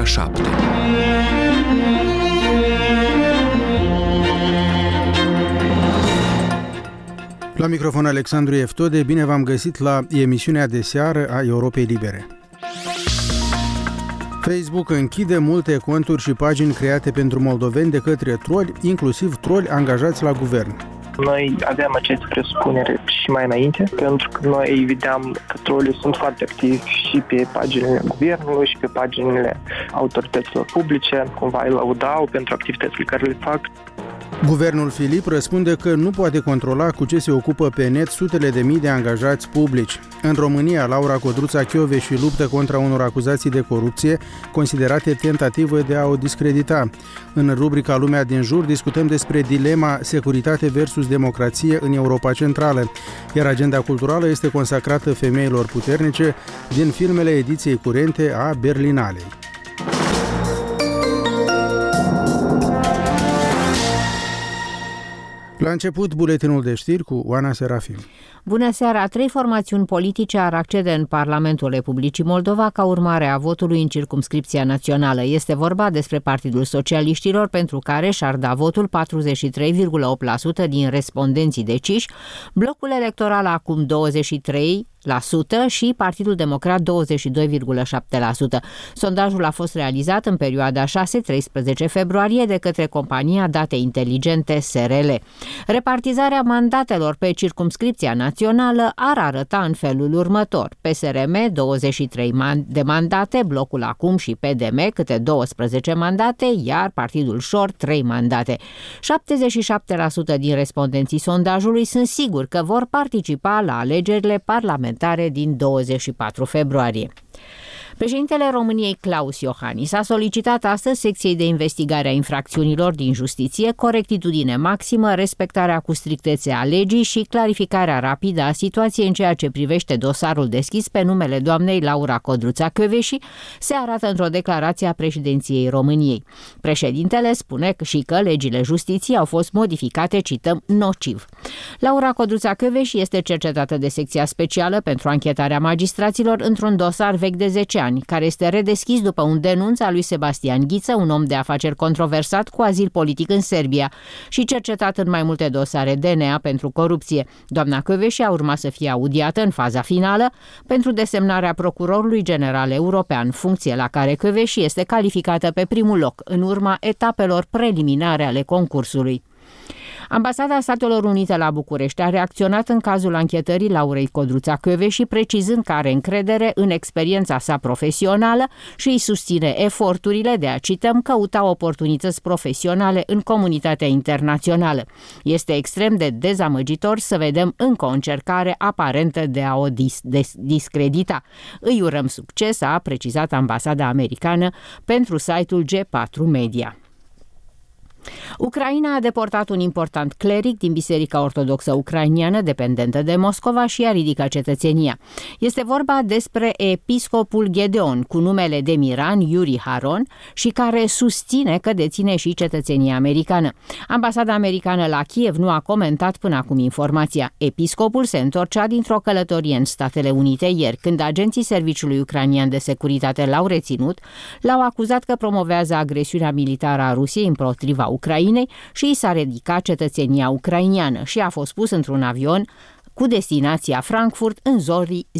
7. La microfon Alexandru Eftode, bine v-am găsit la emisiunea de seară a Europei Libere. Facebook închide multe conturi și pagini create pentru moldoveni de către troli, inclusiv troli angajați la guvern. Noi aveam aceste presupunere și mai înainte, pentru că noi vedeam că trolii sunt foarte activi și pe paginile guvernului și pe paginile autorităților publice, cumva îi laudau pentru activitățile care le fac. Guvernul Filip răspunde că nu poate controla cu ce se ocupă pe net sutele de mii de angajați publici. În România, Laura Codruța-Kövesi luptă contra unor acuzații de corupție, considerate tentativă de a o discredita. În rubrica Lumea din jur discutăm despre dilema securitate versus democrație în Europa Centrală, iar agenda culturală este consacrată femeilor puternice din filmele ediției curente a Berlinalei. La început, buletinul de știri cu Oana Serafim. Bună seara! 3 formațiuni politice ar accede în Parlamentul Republicii Moldova ca urmare a votului în circumscripția națională. Este vorba despre Partidul Socialiștilor, pentru care și-ar da votul 43,8% din respondenții deciși, blocul electoral acum 23% și Partidul Democrat 22,7%. Sondajul a fost realizat în perioada 6-13 februarie de către compania Date Inteligente SRL. Repartizarea mandatelor pe circumscripția națională ar arăta în felul următor: PSRM 23 de mandate, blocul acum și PDM câte 12 mandate, iar Partidul Șor 3 mandate. 77% din respondenții sondajului sunt siguri că vor participa la alegerile parlamentare din 24 februarie. Președintele României, Klaus Iohannis, a solicitat astăzi secției de investigare a infracțiunilor din justiție corectitudine maximă, respectarea cu strictețe a legii și clarificarea rapidă a situației în ceea ce privește dosarul deschis pe numele doamnei Laura Codruța-Kövesi, se arată într-o declarație a președinției României. Președintele spune și că legile justiției au fost modificate, cităm, nociv. Laura Codruța-Kövesi este cercetată de secția specială pentru anchetarea magistraților într-un dosar vechi de 10 ani, care este redeschis după un denunț al lui Sebastian Ghiță, un om de afaceri controversat cu azil politic în Serbia și cercetat în mai multe dosare DNA pentru corupție. Doamna Kövesi a urmat să fie audiată în faza finală pentru desemnarea procurorului general european, funcție la care Kövesi este calificată pe primul loc în urma etapelor preliminare ale concursului. Ambasada Statelor Unite la București a reacționat în cazul anchetării Laurei Codruța-Kövesi, precizând că are încredere în experiența sa profesională și îi susține eforturile de a, cităm, căuta oportunități profesionale în comunitatea internațională. Este extrem de dezamăgitor să vedem încă o încercare aparentă de a o discredita. Îi urăm succes, a precizat ambasada americană pentru site-ul G4 Media. Ucraina a deportat un important cleric din Biserica Ortodoxă Ucrainiană, dependentă de Moscova, și a ridicat cetățenia. Este vorba despre episcopul Gedeon, cu numele de Miran Yuri Haron, și care susține că deține și cetățenia americană. Ambasada americană la Kiev nu a comentat până acum informația. Episcopul se întorcea dintr-o călătorie în Statele Unite ieri, când agenții Serviciului Ucrainian de Securitate l-au reținut, l-au acuzat că promovează agresiunea militară a Rusiei împotriva Ucrainei și i s-a ridicat cetățenia ucrainiană și a fost pus într-un avion cu destinația Frankfurt în zorii